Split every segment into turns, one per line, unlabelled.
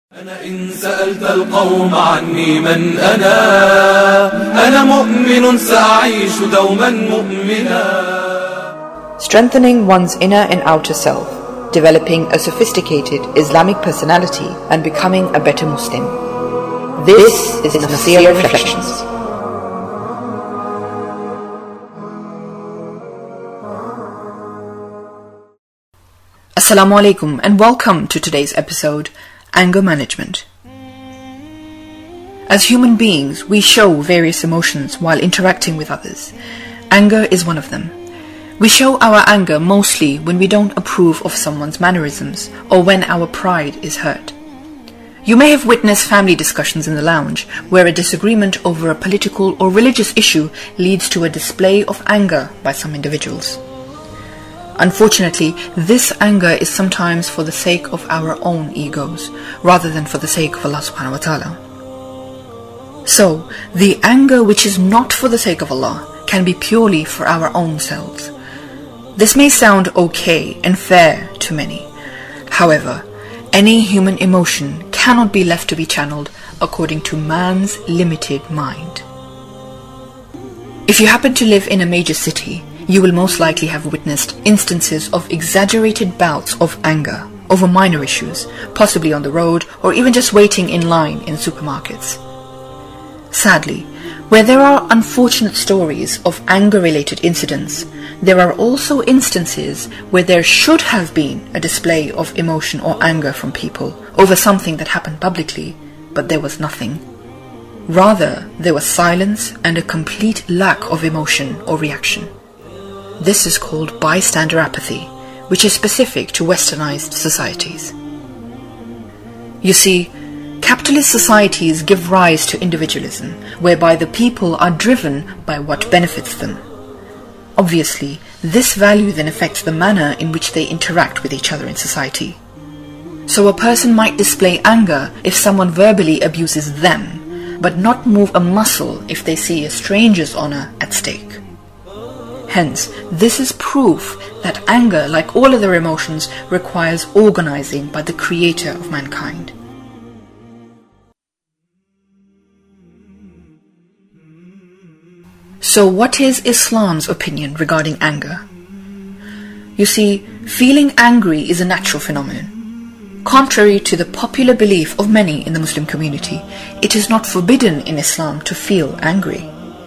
أنا إن سألت القوم عني من أنا مؤمن سأعيش دوما مؤمنا.
Strengthening one's inner and outer self, developing a sophisticated Islamic personality and becoming a better Muslim. This is Nafsiyya Reflections. Assalamu alaikum and welcome to today's episode, Anger Management. As human beings, we show various emotions while interacting with others. Anger is one of them. We show our anger mostly when we don't approve of someone's mannerisms or when our pride is hurt. You may have witnessed family discussions in the lounge where a disagreement over a political or religious issue leads to a display of anger by some individuals. Unfortunately, this anger is sometimes for the sake of our own egos, rather than for the sake of Allah subhanahu wa ta'ala. So, the anger which is not for the sake of Allah can be purely for our own selves. This may sound okay and fair to many. However, any human emotion cannot be left to be channeled according to man's limited mind. If you happen to live in a major city, you will most likely have witnessed instances of exaggerated bouts of anger over minor issues, possibly on the road or even just waiting in line in supermarkets. Sadly, where there are unfortunate stories of anger-related incidents, there are also instances where there should have been a display of emotion or anger from people over something that happened publicly, but there was nothing. Rather, there was silence and a complete lack of emotion or reaction. This is called bystander apathy, which is specific to westernized societies. You see, capitalist societies give rise to individualism, whereby the people are driven by what benefits them. Obviously, this value then affects the manner in which they interact with each other in society. So a person might display anger if someone verbally abuses them, but not move a muscle if they see a stranger's honor at stake. Hence, this is proof that anger, like all other emotions, requires organizing by the Creator of mankind. So what is Islam's opinion regarding anger? You see, feeling angry is a natural phenomenon. Contrary to the popular belief of many in the Muslim community, it is not forbidden in Islam to feel angry.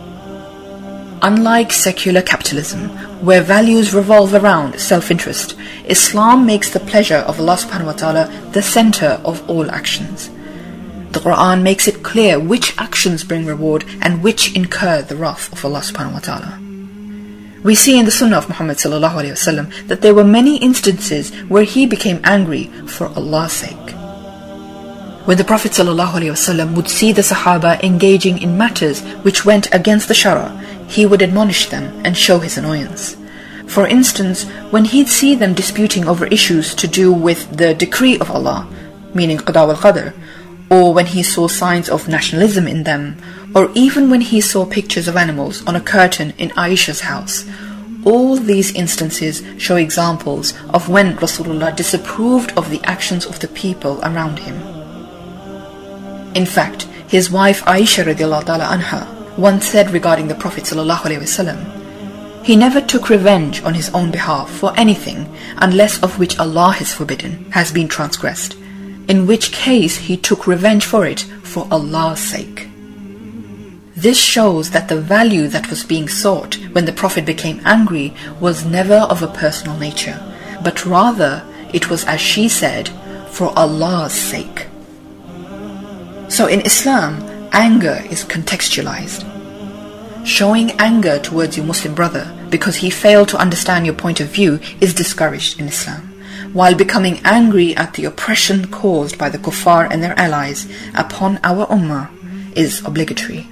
Unlike secular capitalism, where values revolve around self-interest, Islam makes the pleasure of Allah subhanahu wa ta'ala the center of all actions. The Quran makes it clear which actions bring reward and which incur the wrath of Allah subhanahu wa ta'ala. We see in the Sunnah of Muhammad sallallahu alayhi wa sallam that there were many instances where he became angry for Allah's sake. When the Prophet sallallahu alayhi wa sallam would see the Sahaba engaging in matters which went against the Shara, he would admonish them and show his annoyance. For instance, when he'd see them disputing over issues to do with the decree of Allah, meaning Qada wal Qadr, or when he saw signs of nationalism in them, or even when he saw pictures of animals on a curtain in Aisha's house, all these instances show examples of when Rasulullah disapproved of the actions of the people around him. In fact, his wife Aisha radiallahu ta'ala anha once said regarding the Prophet sallallahu alaihi wasallam, he never took revenge on his own behalf for anything unless of which Allah has forbidden has been transgressed, in which case he took revenge for it for Allah's sake. This shows that the value that was being sought when the Prophet became angry was never of a personal nature, but rather it was, as she said, for Allah's sake. So in Islam, anger is contextualized. Showing anger towards your Muslim brother because he failed to understand your point of view is discouraged in Islam, while becoming angry at the oppression caused by the kuffar and their allies upon our ummah is obligatory.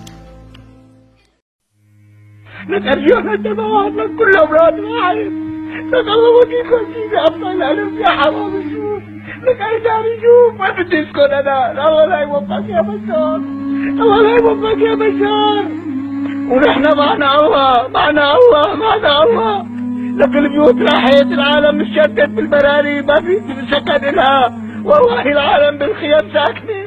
نرجو أن نتفاوض من كل أمراض العالم تقلبني كوشي أبطل أنا يا حرام شوف لك عشان شوف ما بدي اسكن أنا الله لا يوفقك يا بشار الله لا يوفقك يا بشار ونحن معنا الله معنا الله معنا الله لك البيوت راحت العالم مشتت بالبراري ما في سكن لها والله العالم بالخيام ساكنه.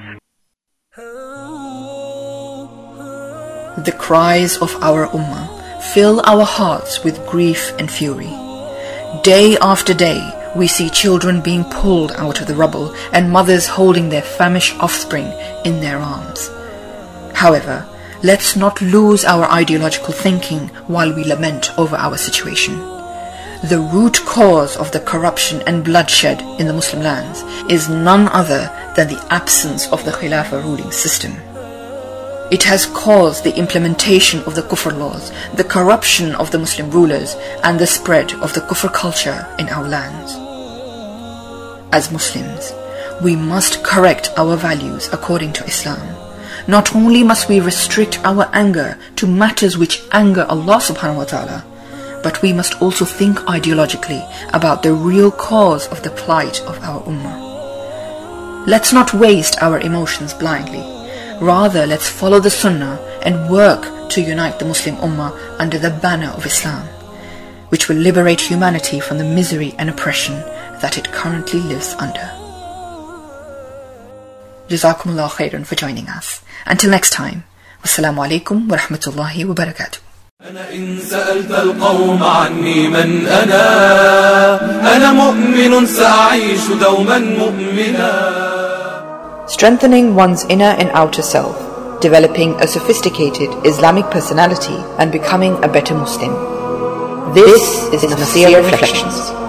The cries of our ummah fill our hearts with grief and fury. Day after day, we see children being pulled out of the rubble and mothers holding their famished offspring in their arms. However, let's not lose our ideological thinking while we lament over our situation. The root cause of the corruption and bloodshed in the Muslim lands is none other than the absence of the Khilafah ruling system. It has caused the implementation of the Kufr laws, the corruption of the Muslim rulers, and the spread of the Kufr culture in our lands. As Muslims, we must correct our values according to Islam. Not only must we restrict our anger to matters which anger Allah subhanahu wa ta'ala, but we must also think ideologically about the real cause of the plight of our ummah. Let's not waste our emotions blindly. Rather, let's follow the Sunnah and work to unite the Muslim Ummah under the banner of Islam, which will liberate humanity from the misery and oppression that it currently lives under. Jazakumullah khairan for joining us. Until next time, wassalamu alaikum wa rahmatullahi wa barakatuh.
أنا إن سألت القوم عني من أنا مؤمن سأعيش دوما مؤمنا.
Strengthening one's inner and outer self, developing a sophisticated Islamic personality and becoming a better Muslim. This is Nafsiyah Reflections.